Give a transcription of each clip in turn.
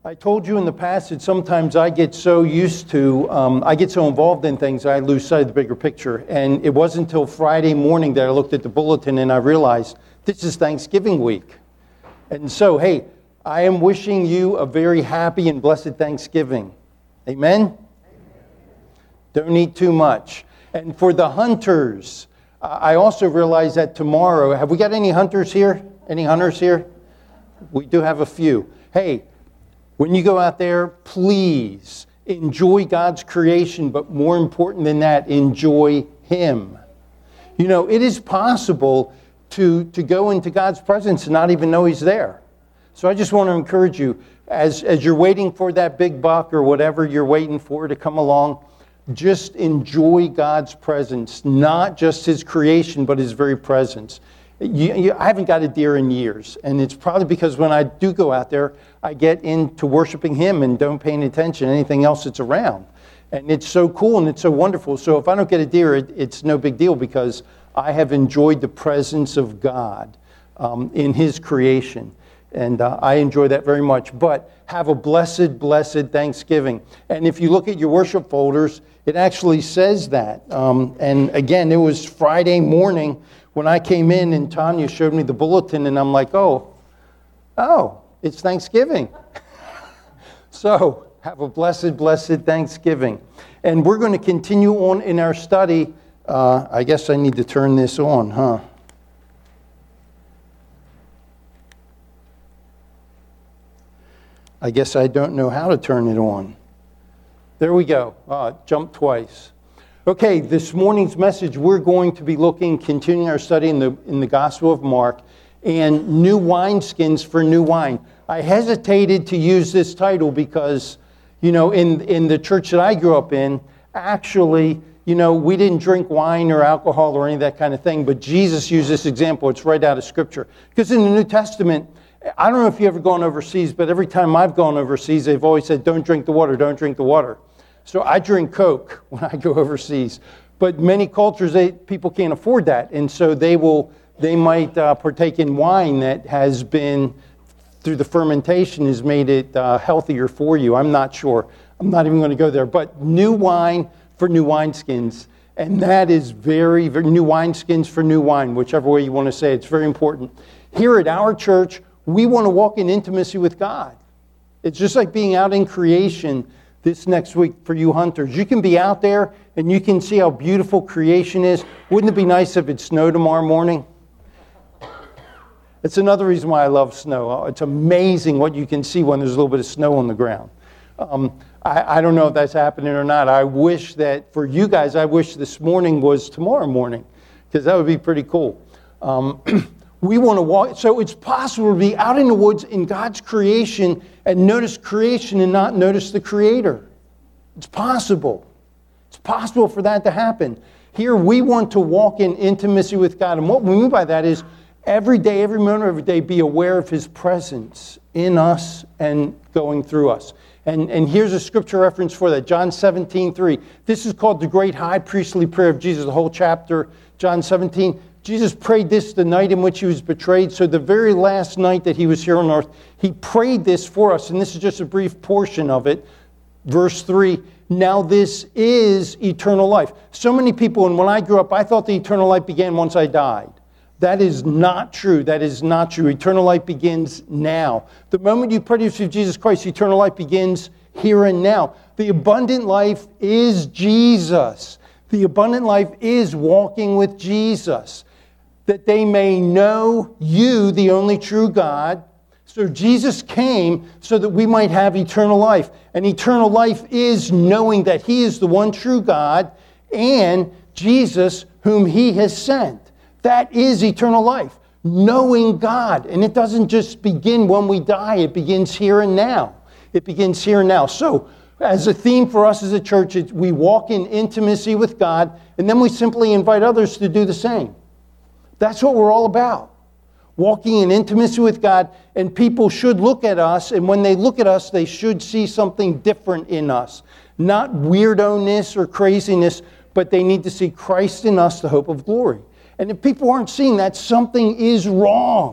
I told you in the past that sometimes I get so I get so involved in things, I lose sight of the bigger picture. And it wasn't until Friday morning that I looked at the bulletin and I realized this is Thanksgiving week. And so, hey, I am wishing you a very happy and blessed Thanksgiving. Amen? Don't eat too much. And for the hunters, I also realize that tomorrow, have we got any hunters here? Any hunters here? We do have a few. Hey, when you go out there, please enjoy God's creation, but more important than that, enjoy Him. You know, it is possible to go into God's presence and not even know He's there. So I just want to encourage you, as you're waiting for that big buck or whatever you're waiting for to come along, just enjoy God's presence, not just His creation, but His very presence. I haven't got a deer in years, and it's probably because when I do go out there, I get into worshiping Him and don't pay any attention to anything else that's around. And it's so cool and it's so wonderful. So if I don't get a deer, it's no big deal because I have enjoyed the presence of God in His creation. And I enjoy that very much. But have a blessed, blessed Thanksgiving. And if you look at your worship folders, it actually says that. And again, it was Friday morning when I came in and Tanya showed me the bulletin, and I'm like, oh, it's Thanksgiving. So have a blessed, blessed Thanksgiving. And we're going to continue on in our study. I guess I need to turn this on, huh? I guess I don't know how to turn it on. There we go. Jump twice. Okay, this morning's message, we're going to be continuing our study in the Gospel of Mark, and new wineskins for new wine. I hesitated to use this title because, you know, in the church that I grew up in, actually, you know, we didn't drink wine or alcohol or any of that kind of thing, but Jesus used this example. It's right out of Scripture. Because in the New Testament, I don't know if you've ever gone overseas, but every time I've gone overseas, they've always said, don't drink the water, don't drink the water. So I drink Coke when I go overseas. But many cultures, people can't afford that. And so they might partake in wine that has been, through the fermentation, has made it healthier for you. I'm not sure. I'm not even going to go there. But new wine for new wineskins. And that is very, very new wineskins for new wine, whichever way you want to say it. It's very important. Here at our church, we want to walk in intimacy with God. It's just like being out in creation this next week for you hunters. You can be out there and you can see how beautiful creation is. Wouldn't it be nice if it snowed tomorrow morning? It's another reason why I love snow. It's amazing what you can see when there's a little bit of snow on the ground. I don't know if that's happening or not. I wish that for you guys, I wish this morning was tomorrow morning, because that would be pretty cool. We want to walk. So it's possible to be out in the woods in God's creation and notice creation and not notice the Creator. It's possible. It's possible for that to happen. Here we want to walk in intimacy with God. And what we mean by that is every day, every moment, every day, be aware of His presence in us and going through us. And here's a scripture reference for that. John 17:3. This is called the great high priestly prayer of Jesus, the whole chapter, John 17. Jesus prayed this the night in which He was betrayed. So the very last night that He was here on earth, He prayed this for us. And this is just a brief portion of it. Verse 3, now this is eternal life. So many people, and when I grew up, I thought the eternal life began once I died. That is not true. That is not true. Eternal life begins now. The moment you pray to receive Jesus Christ, eternal life begins here and now. The abundant life is Jesus. The abundant life is walking with Jesus, that they may know you, the only true God. So Jesus came so that we might have eternal life. And eternal life is knowing that He is the one true God and Jesus whom He has sent. That is eternal life, knowing God. And it doesn't just begin when we die. It begins here and now. It begins here and now. So as a theme for us as a church, we walk in intimacy with God, and then we simply invite others to do the same. That's what we're all about. Walking in intimacy with God, and people should look at us, and when they look at us, they should see something different in us. Not weirdo-ness or craziness, but they need to see Christ in us, the hope of glory. And if people aren't seeing that, something is wrong.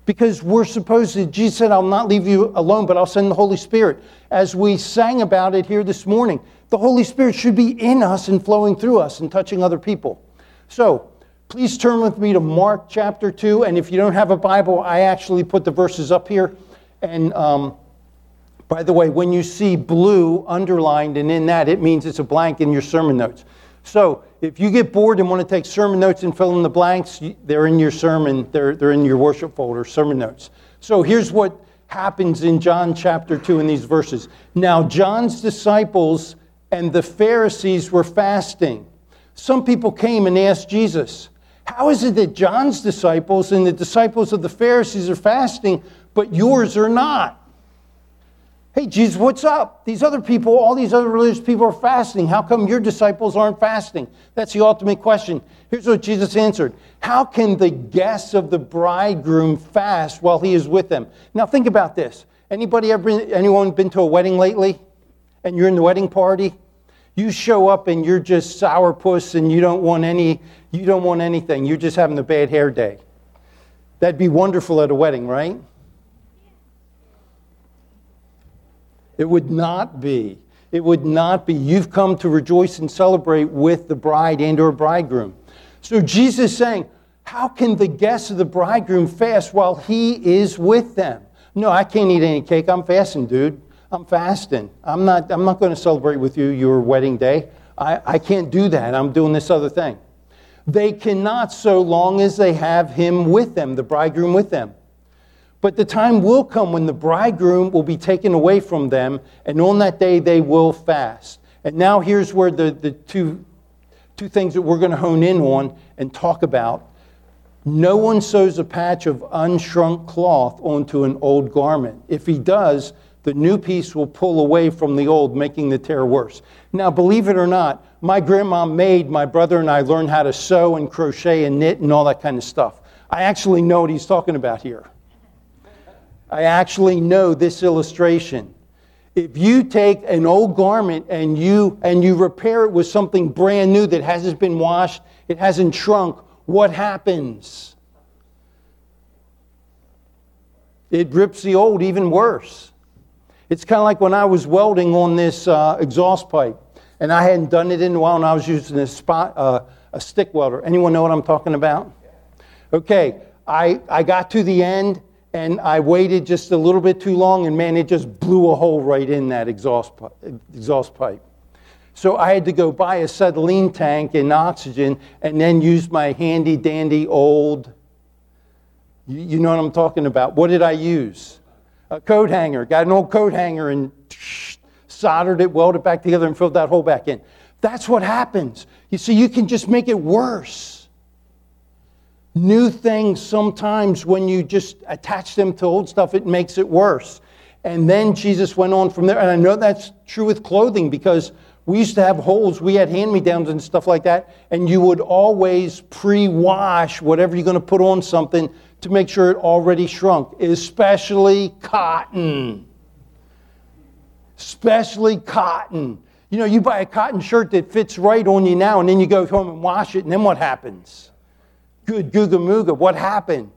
Because we're supposed to, Jesus said, I'll not leave you alone, but I'll send the Holy Spirit. As we sang about it here this morning, the Holy Spirit should be in us and flowing through us and touching other people. So, please turn with me to Mark chapter 2. And if you don't have a Bible, I actually put the verses up here. And by the way, when you see blue underlined and in that, it means it's a blank in your sermon notes. So if you get bored and want to take sermon notes and fill in the blanks, they're in your sermon, they're in your worship folder, sermon notes. So here's what happens in John chapter 2 in these verses. Now John's disciples and the Pharisees were fasting. Some people came and asked Jesus, how is it that John's disciples and the disciples of the Pharisees are fasting, but yours are not? Hey, Jesus, what's up? These other people, all these other religious people are fasting. How come your disciples aren't fasting? That's the ultimate question. Here's what Jesus answered. How can the guests of the bridegroom fast while he is with them? Now think about this. Anyone been to a wedding lately? And you're in the wedding party? You show up and you're just sourpuss and you don't want anything. You're just having a bad hair day. That'd be wonderful at a wedding, right? It would not be. It would not be. You've come to rejoice and celebrate with the bride and or bridegroom. So Jesus is saying, how can the guests of the bridegroom fast while he is with them? No, I can't eat any cake. I'm fasting, dude. I'm fasting. I'm not going to celebrate with you your wedding day. I can't do that. I'm doing this other thing. They cannot so long as they have him with them, the bridegroom with them. But the time will come when the bridegroom will be taken away from them, and on that day they will fast. And now here's where the two things that we're going to hone in on and talk about. No one sews a patch of unshrunk cloth onto an old garment. If he does, the new piece will pull away from the old, making the tear worse. Now, believe it or not, my grandma made my brother and I learn how to sew and crochet and knit and all that kind of stuff. I actually know what he's talking about here. I actually know this illustration. If you take an old garment and you repair it with something brand new that hasn't been washed, it hasn't shrunk, what happens? It rips the old even worse. It's kind of like when I was welding on this exhaust pipe, and I hadn't done it in a while, and I was using a stick welder. Anyone know what I'm talking about? Okay, I got to the end, and I waited just a little bit too long, and man, it just blew a hole right in that exhaust pipe. So I had to go buy a acetylene tank and oxygen, and then use my handy dandy old, you know what I'm talking about. What did I use? A coat hanger. Got an old coat hanger and soldered it, welded it back together, and filled that hole back in. That's what happens. You see, you can just make it worse. New things, sometimes when you just attach them to old stuff, it makes it worse. And then Jesus went on from there. And I know that's true with clothing, because we used to have holes. We had hand-me-downs and stuff like that. And you would always pre-wash whatever you're going to put on something to make sure it already shrunk, especially cotton. Especially cotton. You know, you buy a cotton shirt that fits right on you now, and then you go home and wash it, and then what happens? Good Googa Mooga, what happened?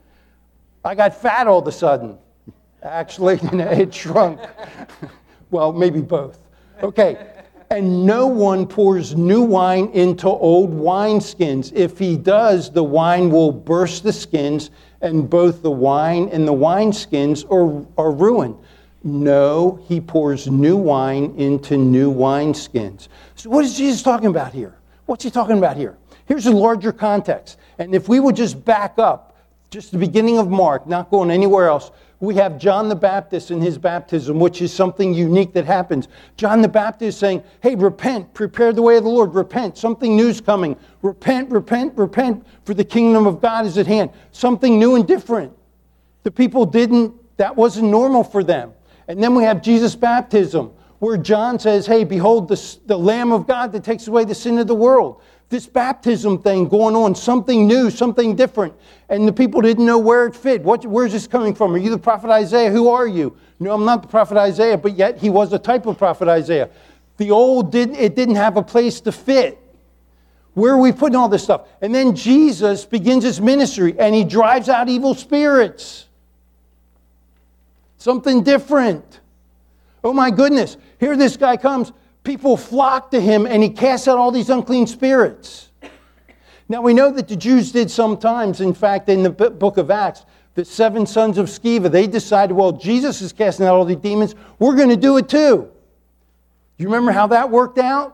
I got fat all of a sudden. Actually, it shrunk. Well, maybe both. Okay. And no one pours new wine into old wineskins. If he does, the wine will burst the skins, and both the wine and the wineskins are ruined. No, he pours new wine into new wineskins. So what is Jesus talking about here? What's he talking about here? Here's a larger context. And if we would just back up, just the beginning of Mark, not going anywhere else, we have John the Baptist and his baptism, which is something unique that happens. John the Baptist saying, hey, repent, prepare the way of the Lord, repent, something new's coming. Repent, repent, repent, for the kingdom of God is at hand. Something new and different. The people that wasn't normal for them. And then we have Jesus' baptism, where John says, hey, behold the Lamb of God that takes away the sin of the world. This baptism thing going on, something new, something different. And the people didn't know where it fit. Where's this coming from? Are you the prophet Isaiah? Who are you? No, I'm not the prophet Isaiah, but yet he was a type of prophet Isaiah. The old didn't have a place to fit. Where are we putting all this stuff? And then Jesus begins his ministry and he drives out evil spirits. Something different. Oh my goodness. Here this guy comes. People flock to him and he casts out all these unclean spirits. Now we know that the Jews did sometimes. In fact, in the book of Acts, the 7 sons of Sceva, they decided, well, Jesus is casting out all the demons. We're going to do it too. You remember how that worked out?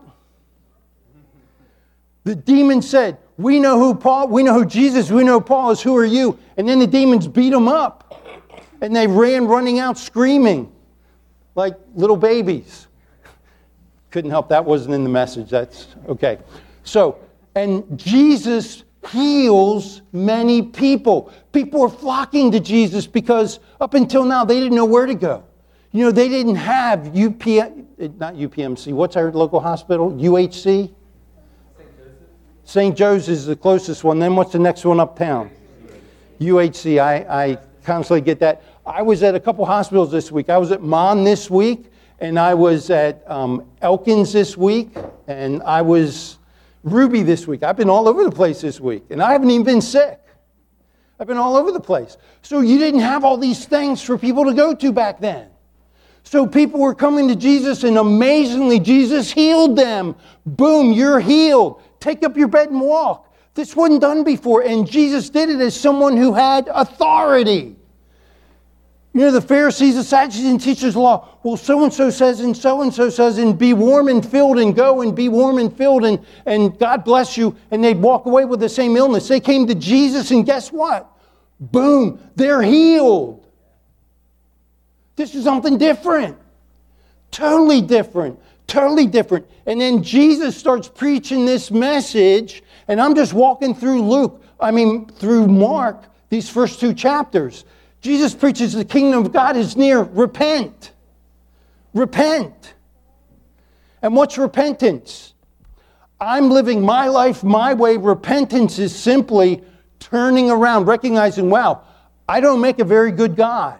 The demon said, we know who Jesus, we know Paul is, who are you? And then the demons beat them up. And they ran running out screaming like little babies. Couldn't help, that wasn't in the message. That's okay. So, and Jesus heals many people. People are flocking to Jesus because up until now they didn't know where to go. You know, they didn't have not UPMC, what's our local hospital? UHC? St. Joe's is the closest one. Then what's the next one uptown? UHC. I constantly get that. I was at a couple hospitals this week. I was at Mon this week, and I was at Elkins this week, and I was Ruby this week. I've been all over the place this week, and I haven't even been sick. I've been all over the place. So you didn't have all these things for people to go to back then. So people were coming to Jesus, and amazingly, Jesus healed them. Boom, you're healed. Take up your bed and walk. This wasn't done before, and Jesus did it as someone who had authority. You know, the Pharisees, the Sadducees, and teachers of the law, well, so-and-so says, and be warm and filled, and go and be warm and filled, and God bless you, and they'd walk away with the same illness. They came to Jesus, and guess what? Boom, they're healed. This is something different. Totally different. Totally different. And then Jesus starts preaching this message, and I'm just walking through through Mark, these first 2 chapters. Jesus preaches the kingdom of God is near. Repent. Repent. And what's repentance? I'm living my life my way. Repentance is simply turning around, recognizing, wow, I don't make a very good God.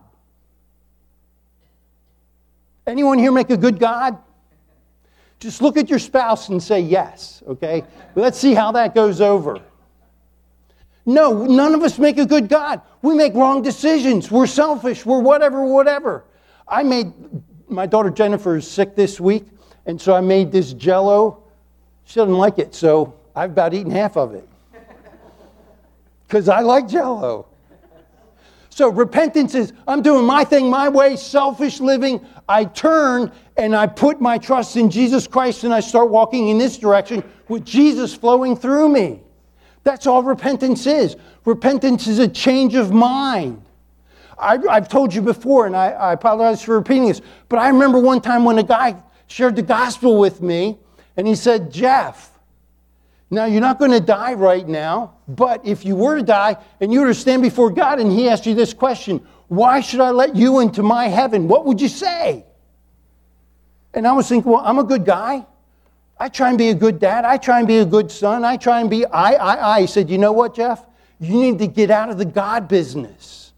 Anyone here make a good God? Just look at your spouse and say yes, okay? Let's see how that goes over. No, none of us make a good God. We make wrong decisions. We're selfish. We're whatever. My daughter Jennifer is sick this week, and so I made this Jell-O. She doesn't like it, so I've about eaten half of it. Because I like Jell-O. So repentance is, I'm doing my thing my way, selfish living. I turn and I put my trust in Jesus Christ and I start walking in this direction with Jesus flowing through me. That's all repentance is. Repentance is a change of mind. I've told you before, and I apologize for repeating this, but I remember one time when a guy shared the gospel with me, and he said, Jeff, now you're not going to die right now, but if you were to die and you were to stand before God and he asked you this question, why should I let you into my heaven? What would you say? And I was thinking, well, I'm a good guy. I try and be a good dad. I try and be a good son. I try and be I. He said, you know what, Jeff? You need to get out of the God business.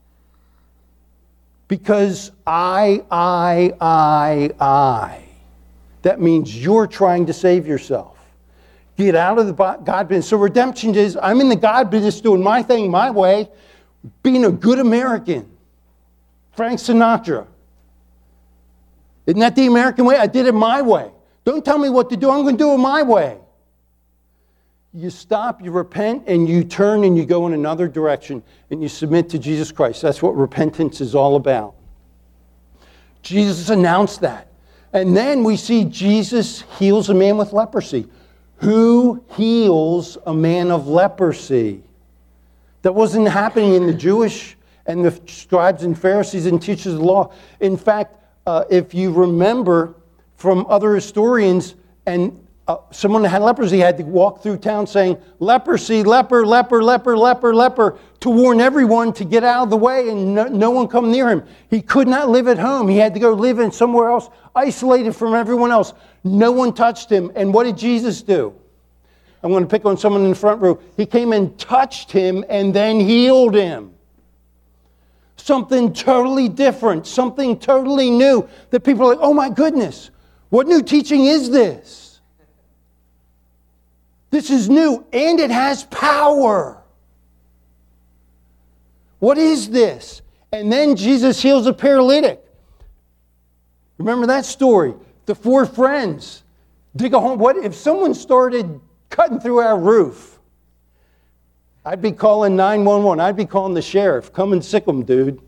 Because I. That means you're trying to save yourself. Get out of the God business. So redemption is, I'm in the God business doing my thing my way, being a good American. Frank Sinatra. Isn't that the American way? I did it my way. Don't tell me what to do. I'm going to do it my way. You stop, you repent, and you turn and you go in another direction and you submit to Jesus Christ. That's what repentance is all about. Jesus announced that. And then we see Jesus heals a man with leprosy. Who heals a man of leprosy? That wasn't happening in the Jewish and the scribes and Pharisees and teachers of the law. In fact, if you remember from other historians, and someone that had leprosy had to walk through town saying, leprosy, leper, leper, leper, leper, leper, to warn everyone to get out of the way and no one come near him. He could not live at home. He had to go live in somewhere else, isolated from everyone else. No one touched him. And what did Jesus do? I'm going to pick on someone in the front row. He came and touched him and then healed him. Something totally different, something totally new that people are like, oh my goodness, what new teaching is this? This is new, and it has power. What is this? And then Jesus heals a paralytic. Remember that story? The 4 friends dig a hole. What if someone started cutting through our roof? I'd be calling 911. I'd be calling the sheriff. Come and sick them, dude.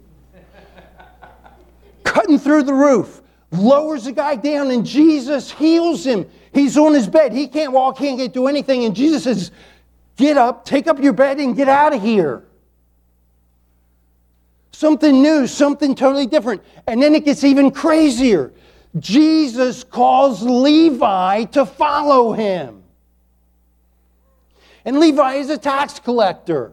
Cutting through the roof. Lowers the guy down, and Jesus heals him. He's on his bed. He can't walk, can't do anything. And Jesus says, get up, take up your bed, and get out of here. Something new, something totally different. And then it gets even crazier. Jesus calls Levi to follow him. And Levi is a tax collector.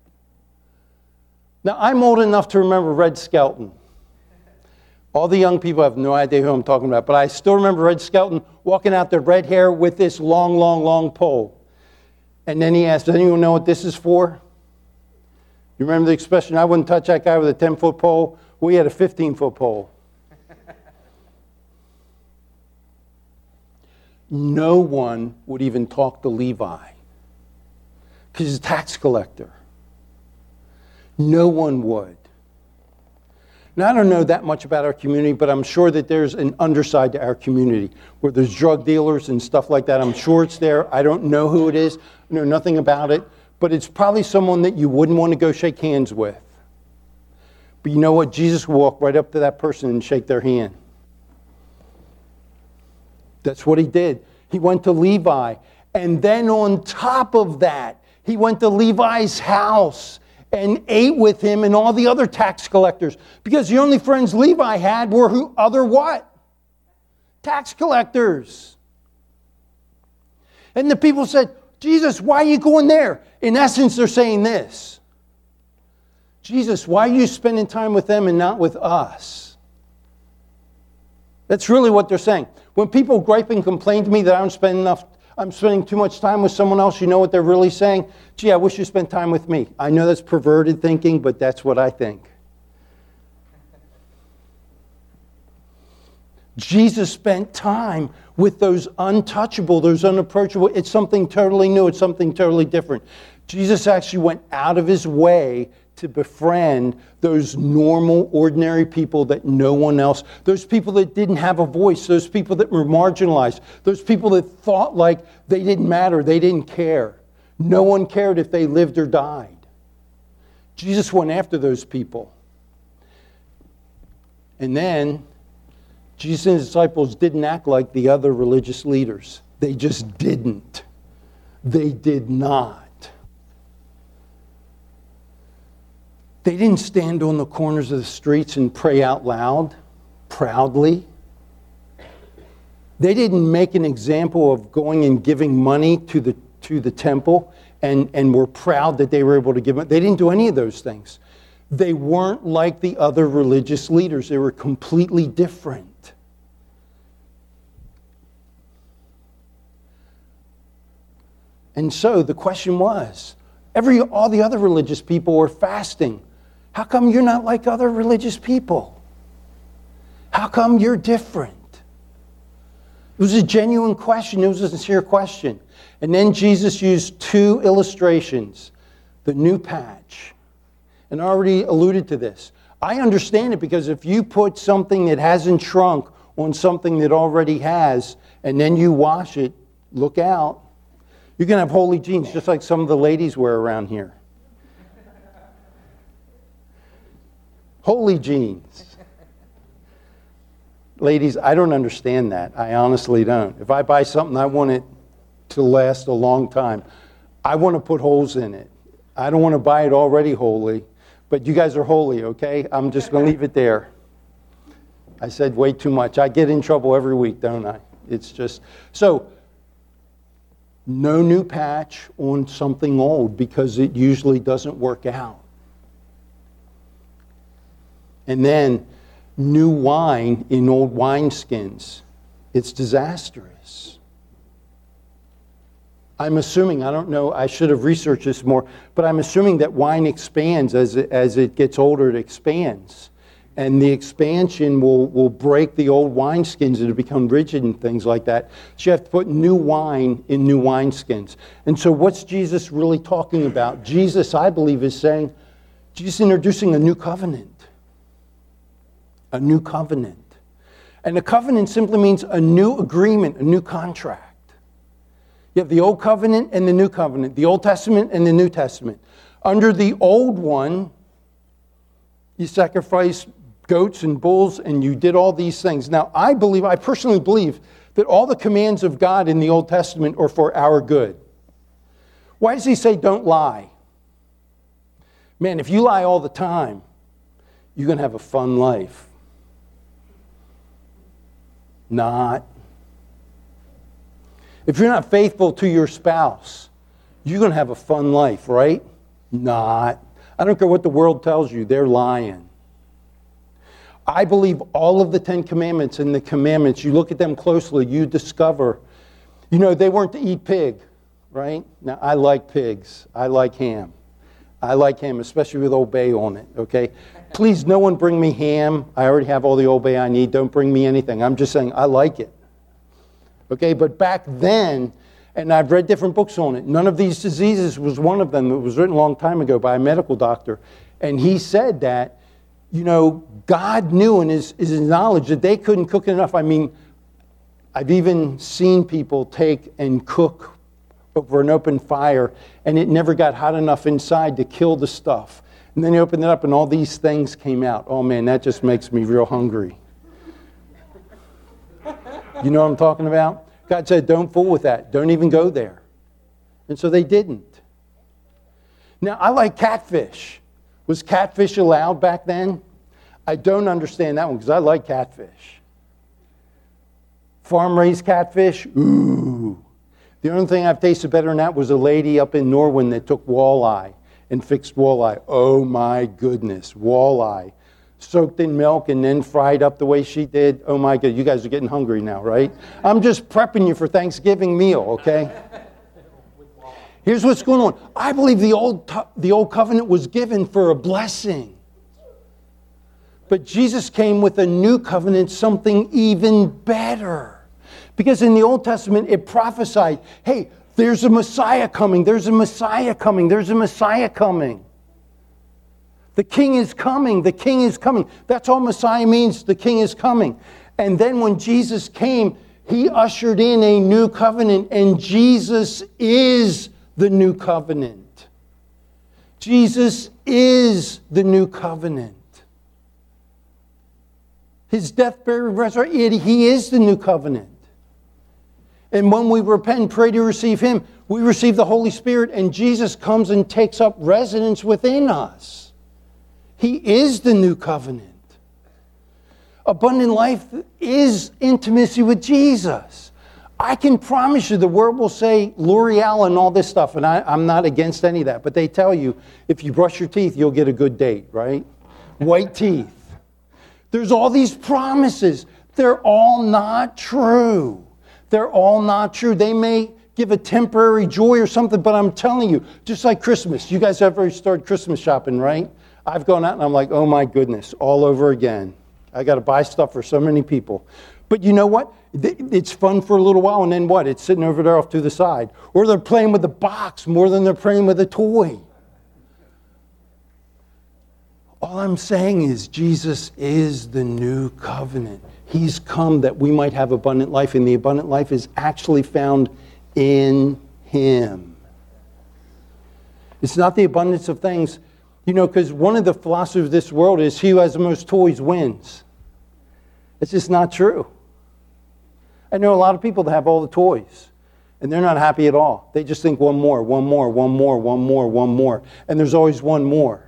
Now, I'm old enough to remember Red Skelton. All the young people have no idea who I'm talking about, but I still remember Red Skelton walking out there, red hair, with this long, long, long pole. And then he asked, does anyone know what this is for? You remember the expression, I wouldn't touch that guy with a 10-foot pole? We had a 15-foot pole. No one would even talk to Levi because he's a tax collector. No one would. Now, I don't know that much about our community, but I'm sure that there's an underside to our community where there's drug dealers and stuff like that. I'm sure it's there. I don't know who it is. I know nothing about it. But it's probably someone that you wouldn't want to go shake hands with. But you know what? Jesus will walk right up to that person and shake their hand. That's what he did. He went to Levi. And then on top of that, he went to Levi's house and ate with him and all the other tax collectors. Because the only friends Levi had were other what? Tax collectors. And the people said, Jesus, why are you going there? In essence, they're saying this. Jesus, why are you spending time with them and not with us? That's really what they're saying. When people gripe and complain to me that I'm spending too much time with someone else, you know what they're really saying? Gee, I wish you spent time with me. I know that's perverted thinking, but that's what I think. Jesus spent time with those untouchable, those unapproachable. It's something totally new. It's something totally different. Jesus actually went out of his way to befriend those normal, ordinary people that no one else, those people that didn't have a voice, those people that were marginalized, those people that thought like they didn't matter, they didn't care. No one cared if they lived or died. Jesus went after those people. And then Jesus and his disciples didn't act like the other religious leaders. They just didn't. They did not. They didn't stand on the corners of the streets and pray out loud, proudly. They didn't make an example of going and giving money to the temple and were proud that they were able to give money. They didn't do any of those things. They weren't like the other religious leaders. They were completely different. And so the question was, all the other religious people were fasting. How come you're not like other religious people? How come you're different? It was a genuine question. It was a sincere question. And then Jesus used 2 illustrations. The new patch. And I already alluded to this. I understand it because if you put something that hasn't shrunk on something that already has, and then you wash it, look out. You're going to have holy jeans, just like some of the ladies wear around here. Holy jeans. Ladies, I don't understand that. I honestly don't. If I buy something, I want it to last a long time. I want to put holes in it. I don't want to buy it already holy. But you guys are holy, okay? I'm just going to leave it there. I said way too much. I get in trouble every week, don't I? It's just... So, no new patch on something old because it usually doesn't work out. And then new wine in old wineskins. It's disastrous. I'm assuming, I don't know, I should have researched this more, but I'm assuming that wine expands as it gets older, it expands. And the expansion will break the old wineskins that have become rigid and things like that. So you have to put new wine in new wineskins. And so what's Jesus really talking about? Jesus, I believe, is saying, Jesus introducing a new covenant. A new covenant. And a covenant simply means a new agreement, a new contract. You have the Old Covenant and the New Covenant, the Old Testament and the New Testament. Under the old one, you sacrifice goats and bulls, and you did all these things. Now, I personally believe that all the commands of God in the Old Testament are for our good. Why does he say don't lie? Man, if you lie all the time, you're going to have a fun life. Not. If you're not faithful to your spouse, you're going to have a fun life, right? Not. I don't care what the world tells you, they're lying. I believe all of the 10 Commandments and the commandments, you look at them closely, you discover, they weren't to eat pig, right? Now, I like pigs. I like ham. I like ham, especially with Old Bay on it, okay? Please, no one bring me ham. I already have all the Old Bay I need. Don't bring me anything. I'm just saying I like it. Okay, but back then, and I've read different books on it, none of these diseases was one of them. It was written a long time ago by a medical doctor. And he said that, God knew in his knowledge that they couldn't cook enough. I mean, I've even seen people take and cook over an open fire, and it never got hot enough inside to kill the stuff. And then you open it up, and all these things came out. Oh, man, that just makes me real hungry. You know what I'm talking about? God said, don't fool with that. Don't even go there. And so they didn't. Now, I like catfish. Was catfish allowed back then? I don't understand that one because I like catfish. Farm-raised catfish? Ooh. The only thing I've tasted better than that was a lady up in Norwin that took walleye and fixed walleye. Oh my goodness, walleye. Soaked in milk and then fried up the way she did. Oh my God, you guys are getting hungry now, right? I'm just prepping you for Thanksgiving meal, okay? Here's what's going on. I believe the old covenant was given for a blessing. But Jesus came with a new covenant, something even better. Because in the Old Testament, it prophesied, hey, there's a Messiah coming, there's a Messiah coming, there's a Messiah coming. The King is coming, the King is coming. That's all Messiah means, the King is coming. And then when Jesus came, he ushered in a new covenant, and Jesus is the new covenant. Jesus is the new covenant. His death, burial, resurrection, he is the new covenant. And when we repent and pray to receive him, we receive the Holy Spirit, and Jesus comes and takes up residence within us. He is the new covenant. Abundant life is intimacy with Jesus. I can promise you the world will say L'Oreal and all this stuff, and I'm not against any of that, but they tell you if you brush your teeth, you'll get a good date, right? White teeth. There's all these promises. They're all not true. They're all not true. They may give a temporary joy or something, but I'm telling you, just like Christmas. You guys ever started Christmas shopping, right? I've gone out and I'm like, oh my goodness, all over again. I got to buy stuff for so many people. But you know what? It's fun for a little while, and then what? It's sitting over there off to the side. Or they're playing with the box more than they're playing with a toy. All I'm saying is Jesus is the new covenant. He's come that we might have abundant life, and the abundant life is actually found in him. It's not the abundance of things, because one of the philosophies of this world is he who has the most toys wins. It's just not true. I know a lot of people that have all the toys, and they're not happy at all. They just think one more, one more, one more, one more, one more, and there's always one more.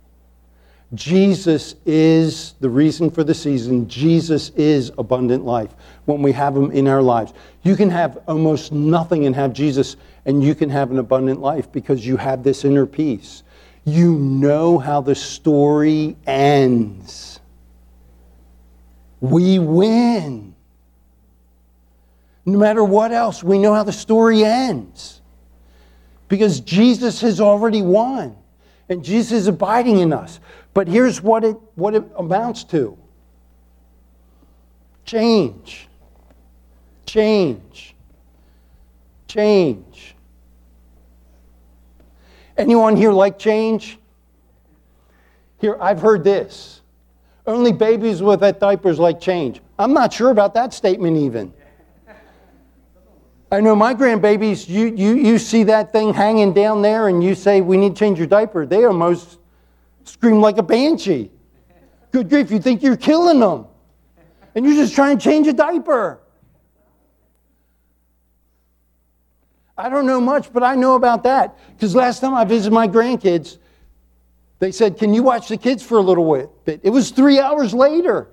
Jesus is the reason for the season. Jesus is abundant life when we have him in our lives. You can have almost nothing and have Jesus, and you can have an abundant life because you have this inner peace. You know how the story ends. We win. No matter what else, we know how the story ends. Because Jesus has already won. And Jesus is abiding in us. But here's what it amounts to. Change. Change. Change. Anyone here like change? Here, I've heard this. Only babies with wet diapers like change. I'm not sure about that statement even. I know my grandbabies, you see that thing hanging down there and you say, we need to change your diaper. They almost scream like a banshee. Good grief, you think you're killing them. And you're just trying to change a diaper. I don't know much, but I know about that. Because last time I visited my grandkids, they said, can you watch the kids for a little bit? It was 3 hours later.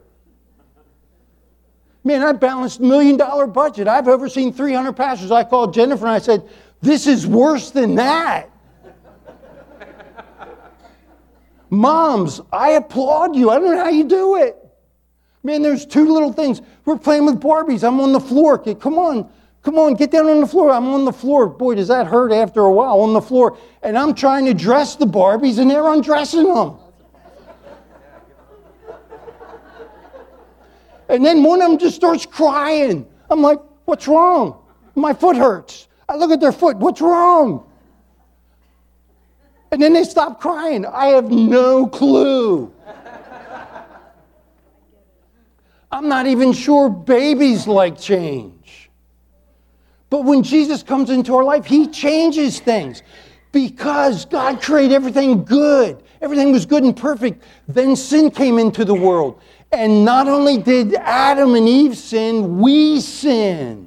Man, I balanced $1 million budget. I've overseen 300 pastors. I called Jennifer and I said, this is worse than that. Moms, I applaud you. I don't know how you do it. Man, there's two little things. We're playing with Barbies. I'm on the floor. Come on, get down on the floor. I'm on the floor. Boy, does that hurt after a while on the floor. And I'm trying to dress the Barbies and they're undressing them. And then one of them just starts crying. I'm like, what's wrong? My foot hurts. I look at their foot. What's wrong? And then they stop crying. I have no clue. I'm not even sure babies like change. But when Jesus comes into our life, he changes things. Because God created everything good. Everything was good and perfect. Then sin came into the world. And not only did Adam and Eve sin, we sin.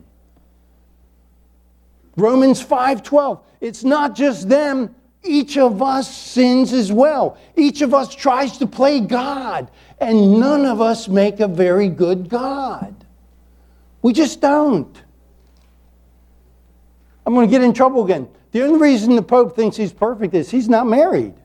Romans 5:12. It's not just them. Each of us sins as well. Each of us tries to play God. And none of us make a very good God. We just don't. I'm going to get in trouble again. The only reason the Pope thinks he's perfect is he's not married.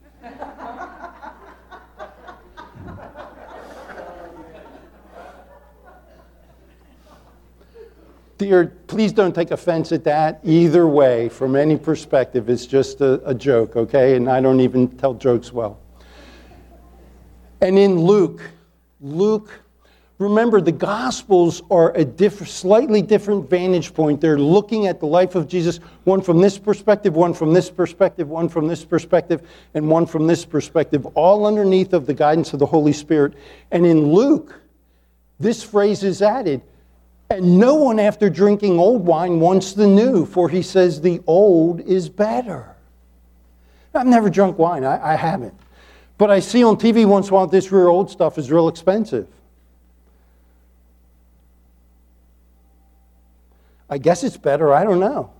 Dear, please don't take offense at that. Either way, from any perspective, it's just a joke, okay? And I don't even tell jokes well. And in Luke, remember, the Gospels are a slightly different vantage point. They're looking at the life of Jesus, one from this perspective, one from this perspective, one from this perspective, and one from this perspective, all underneath of the guidance of the Holy Spirit. And in Luke, this phrase is added, and no one after drinking old wine wants the new, for he says the old is better. I've never drunk wine. I haven't. But I see on TV once in a while this real old stuff is real expensive. I guess it's better. I don't know.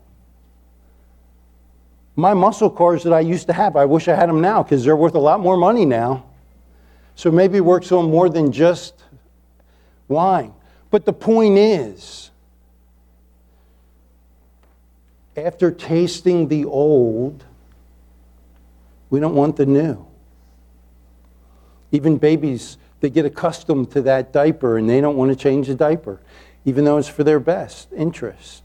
My muscle cars that I used to have, I wish I had them now because they're worth a lot more money now. So maybe it works on more than just wine. But the point is, after tasting the old, we don't want the new. Even babies, they get accustomed to that diaper and they don't want to change the diaper, even though it's for their best interest.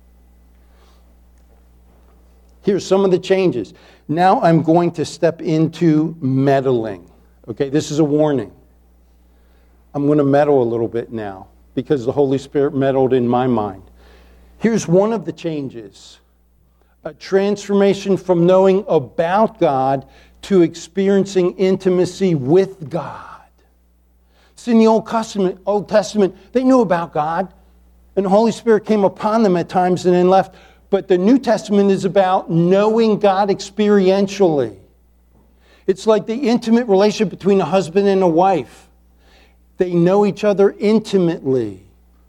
Here's some of the changes. Now I'm going to step into meddling. Okay, this is a warning. I'm going to meddle a little bit now, because the Holy Spirit meddled in my mind. Here's one of the changes. A transformation from knowing about God to experiencing intimacy with God. See, in the Old Testament, they knew about God, and the Holy Spirit came upon them at times and then left. But the New Testament is about knowing God experientially. It's like the intimate relationship between a husband and a wife. They know each other intimately.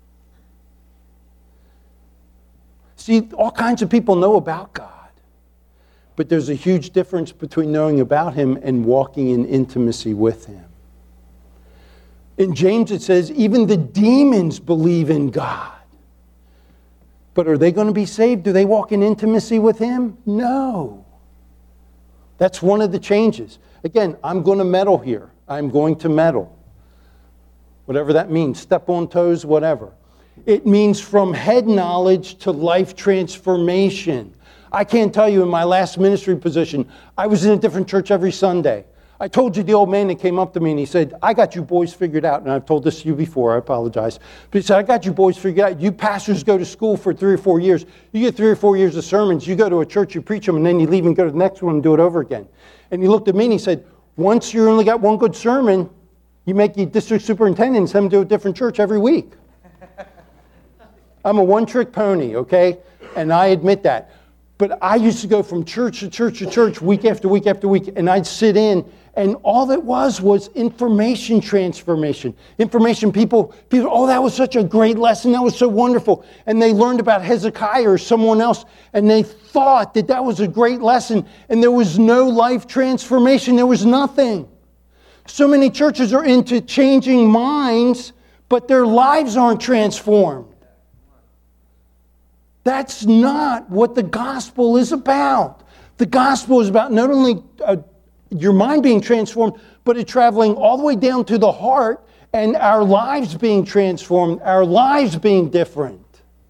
See, all kinds of people know about God. But there's a huge difference between knowing about Him and walking in intimacy with Him. In James it says, even the demons believe in God. But are they going to be saved? Do they walk in intimacy with Him? No. That's one of the changes. Again, I'm going to meddle here. I'm going to meddle. Whatever that means, step on toes, whatever. It means from head knowledge to life transformation. I can't tell you in my last ministry position, I was in a different church every Sunday. I told you the old man that came up to me and he said, I got you boys figured out. And I've told this to you before, I apologize. But he said, I got you boys figured out. You pastors go to school for 3 or 4 years. You get 3 or 4 years of sermons. You go to a church, you preach them, and then you leave and go to the next one and do it over again. And he looked at me and he said, once you only got one good sermon, you make your district superintendent and send him to a different church every week. I'm a one-trick pony, okay? And I admit that. But I used to go from church to church to church, week after week after week, and I'd sit in, and all that was information transformation. Information, people, oh, that was such a great lesson, that was so wonderful. And they learned about Hezekiah or someone else, and they thought that that was a great lesson, and there was no life transformation, there was nothing. So many churches are into changing minds, but their lives aren't transformed. That's not what the gospel is about. The gospel is about not only your mind being transformed, but it traveling all the way down to the heart and our lives being transformed, our lives being different.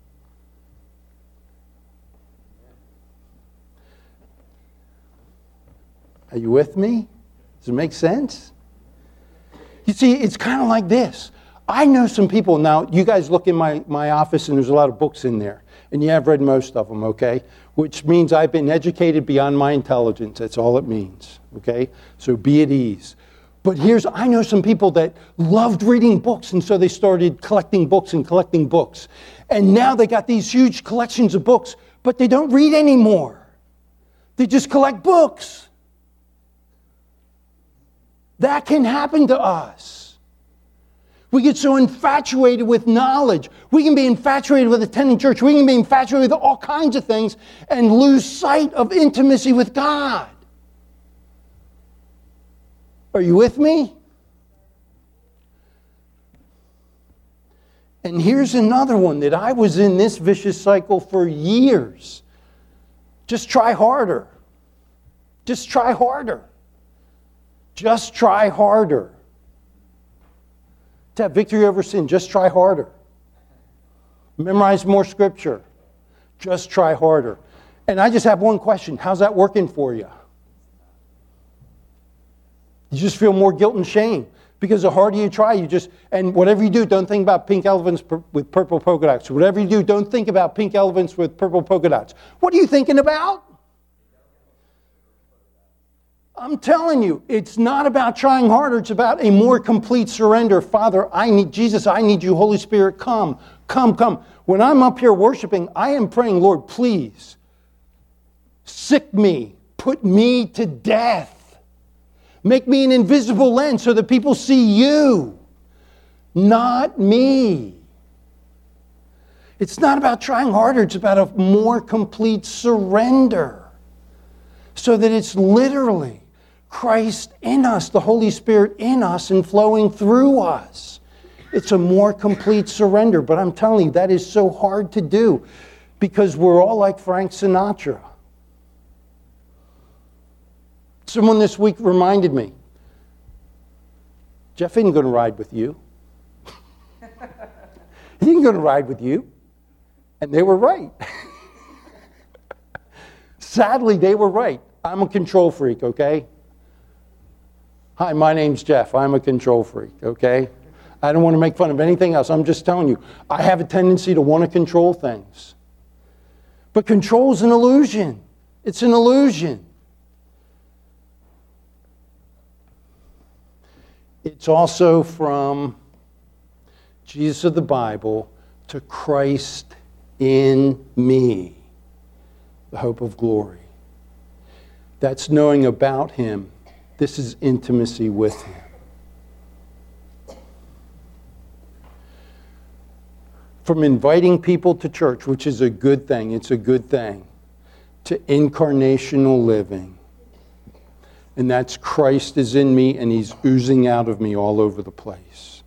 Are you with me? Does it make sense? You see, it's kind of like this. I know some people, now you guys look in my office and there's a lot of books in there. And you have read most of them, okay? Which means I've been educated beyond my intelligence. That's all it means, okay? So be at ease. But I know some people that loved reading books, and so they started collecting books and collecting books. And now they got these huge collections of books, but they don't read anymore. They just collect books. That can happen to us. We get so infatuated with knowledge. We can be infatuated with attending church. We can be infatuated with all kinds of things and lose sight of intimacy with God. Are you with me? And here's another one that I was in this vicious cycle for years. Just try harder. Just try harder. Just try harder. To have victory over sin, just try harder. Memorize more scripture. Just try harder. And I just have one question. How's that working for you? You just feel more guilt and shame. Because the harder you try, and whatever you do, don't think about pink elephants with purple polka dots. Whatever you do, don't think about pink elephants with purple polka dots. What are you thinking about? I'm telling you, it's not about trying harder. It's about a more complete surrender. Father, I need Jesus. I need you. Holy Spirit, come, come, come. When I'm up here worshiping, I am praying, Lord, please, sick me, put me to death. Make me an invisible lens so that people see you, not me. It's not about trying harder. It's about a more complete surrender. So that it's literally Christ in us, the Holy Spirit in us and flowing through us. It's a more complete surrender. But I'm telling you, that is so hard to do because we're all like Frank Sinatra. Someone this week reminded me, Jeff isn't going to ride with you. He ain't going to ride with you. And they were right. Sadly, they were right. I'm a control freak, okay? Hi, my name's Jeff. I'm a control freak, okay? I don't want to make fun of anything else. I'm just telling you, I have a tendency to want to control things. But control is an illusion. It's an illusion. It's also from Jesus of the Bible to Christ in me, the hope of glory. That's knowing about Him. This is intimacy with Him. From inviting people to church, which is a good thing, it's a good thing, to incarnational living. And that's Christ is in me and He's oozing out of me all over the place.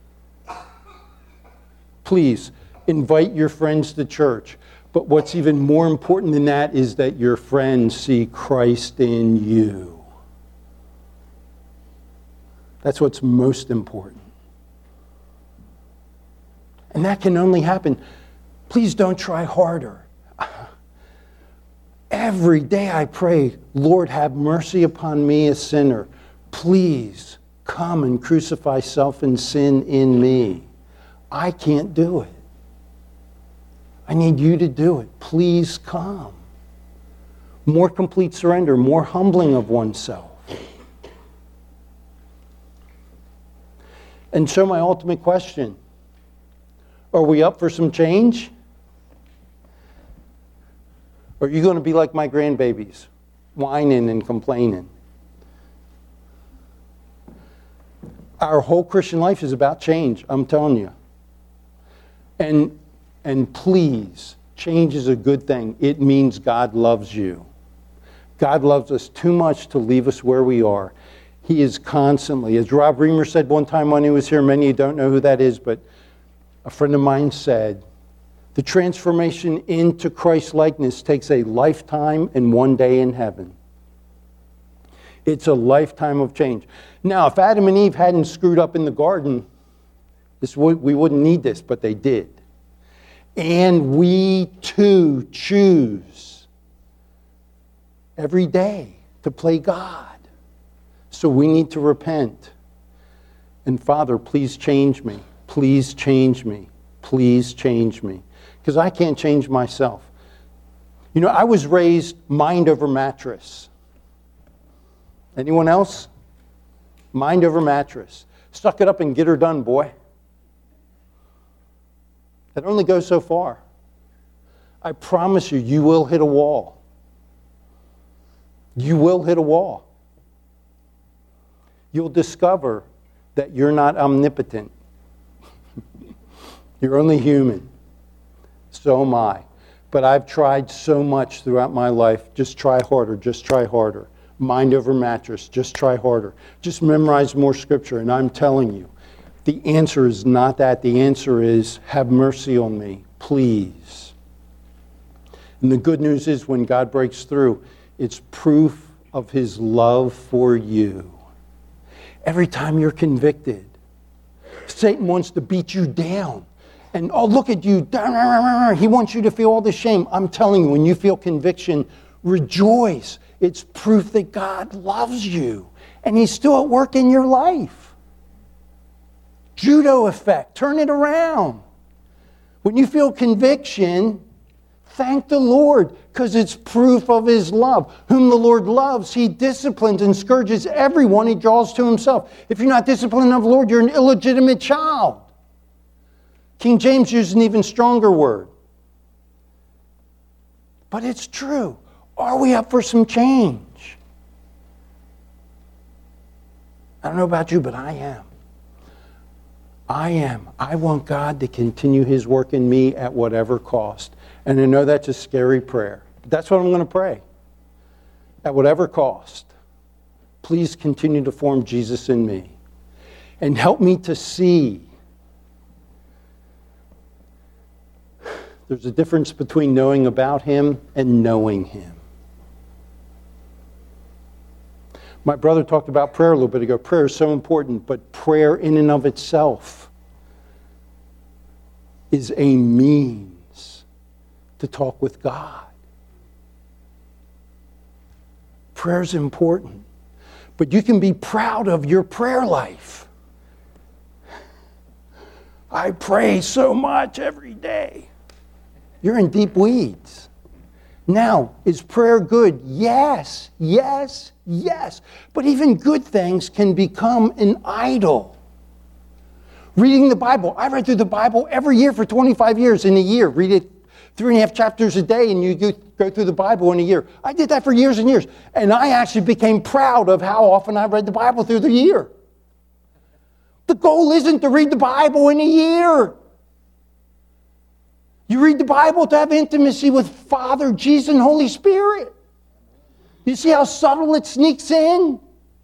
Please, invite your friends to church. But what's even more important than that is that your friends see Christ in you. That's what's most important. And that can only happen. Please don't try harder. Every day I pray, Lord, have mercy upon me, a sinner. Please come and crucify self and sin in me. I can't do it. I need you to do it. Please come. More complete surrender, more humbling of oneself. And so my ultimate question, are we up for some change? Or are you going to be like my grandbabies, whining and complaining? Our whole Christian life is about change, I'm telling you. And please, change is a good thing. It means God loves you. God loves us too much to leave us where we are. He is constantly, as Rob Reamer said one time when he was here, many of you don't know who that is, but a friend of mine said, the transformation into Christ-likeness takes a lifetime and one day in heaven. It's a lifetime of change. Now, if Adam and Eve hadn't screwed up in the garden, we wouldn't need this, but they did. And we too choose every day to play God. So we need to repent. And Father, please change me. Please change me. Please change me. Because I can't change myself. You know, I was raised mind over mattress. Anyone else? Mind over mattress. Suck it up and get her done, boy. That only goes so far. I promise you, you will hit a wall. You will hit a wall. You'll discover that you're not omnipotent. You're only human. So am I. But I've tried so much throughout my life. Just try harder, just try harder. Mind over mattress, just try harder. Just memorize more scripture. And I'm telling you, the answer is not that. The answer is, have mercy on me, please. And the good news is when God breaks through, it's proof of His love for you. Every time you're convicted, Satan wants to beat you down. And, oh, look at you. He wants you to feel all the shame. I'm telling you, when you feel conviction, rejoice. It's proof that God loves you. And He's still at work in your life. Judo effect. Turn it around. When you feel conviction, thank the Lord, because it's proof of His love. Whom the Lord loves, He disciplines and scourges everyone He draws to Himself. If you're not disciplined of the Lord, you're an illegitimate child. King James uses an even stronger word. But it's true. Are we up for some change? I don't know about you, but I am. I am. I want God to continue His work in me at whatever cost. And I know that's a scary prayer. But that's what I'm going to pray. At whatever cost, please continue to form Jesus in me. And help me to see there's a difference between knowing about Him and knowing Him. My brother talked about prayer a little bit ago. Prayer is so important, but prayer in and of itself is a means to talk with God. Prayer is important, but you can be proud of your prayer life. I pray so much every day. You're in deep weeds. Now, is prayer good? Yes, yes, yes. But even good things can become an idol. Reading the Bible. I read through the Bible every year for 25 years in a year. Read it 3.5 chapters a day and you go through the Bible in a year. I did that for years and years. And I actually became proud of how often I read the Bible through the year. The goal isn't to read the Bible in a year. You read the Bible to have intimacy with Father, Jesus, and Holy Spirit. You see how subtle it sneaks in?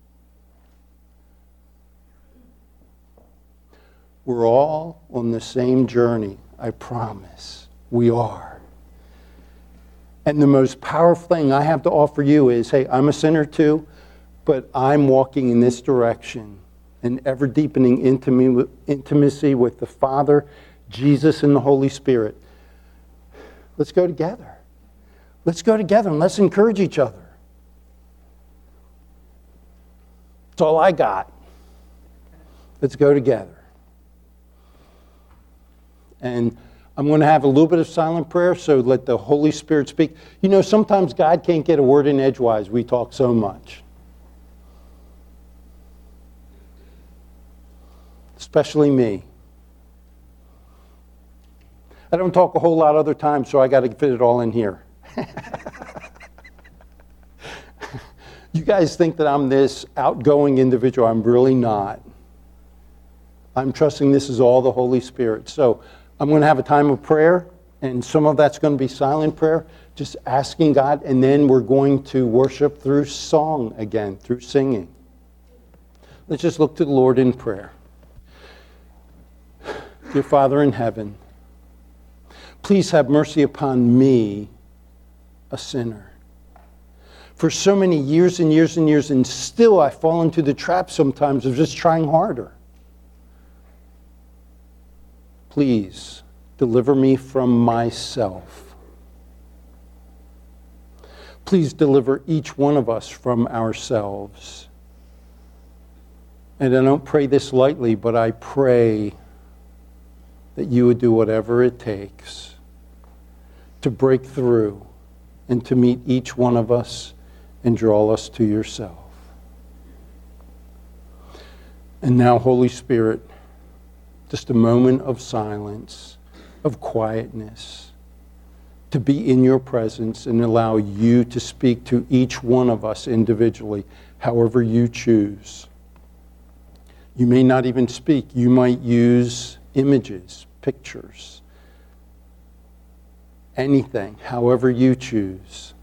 We're all on the same journey, I promise. We are. And the most powerful thing I have to offer you is, hey, I'm a sinner too, but I'm walking in this direction, an ever-deepening intimacy with the Father, Jesus, and the Holy Spirit. Let's go together. Let's go together and let's encourage each other. That's all I got. Let's go together. And I'm going to have a little bit of silent prayer, so let the Holy Spirit speak. You know, sometimes God can't get a word in edgewise. We talk so much. Especially me. I don't talk a whole lot other times, so I got to fit it all in here. You guys think that I'm this outgoing individual. I'm really not. I'm trusting this is all the Holy Spirit. So I'm going to have a time of prayer, and some of that's going to be silent prayer, just asking God, and then we're going to worship through song again, through singing. Let's just look to the Lord in prayer. Dear Father in heaven, please have mercy upon me, a sinner. For so many years and years and years, and still I fall into the trap sometimes of just trying harder. Please deliver me from myself. Please deliver each one of us from ourselves. And I don't pray this lightly, but I pray that you would do whatever it takes to break through and to meet each one of us and draw us to yourself. And now, Holy Spirit, just a moment of silence, of quietness, to be in your presence and allow you to speak to each one of us individually, however you choose. You may not even speak. You might use images, pictures, anything, however you choose.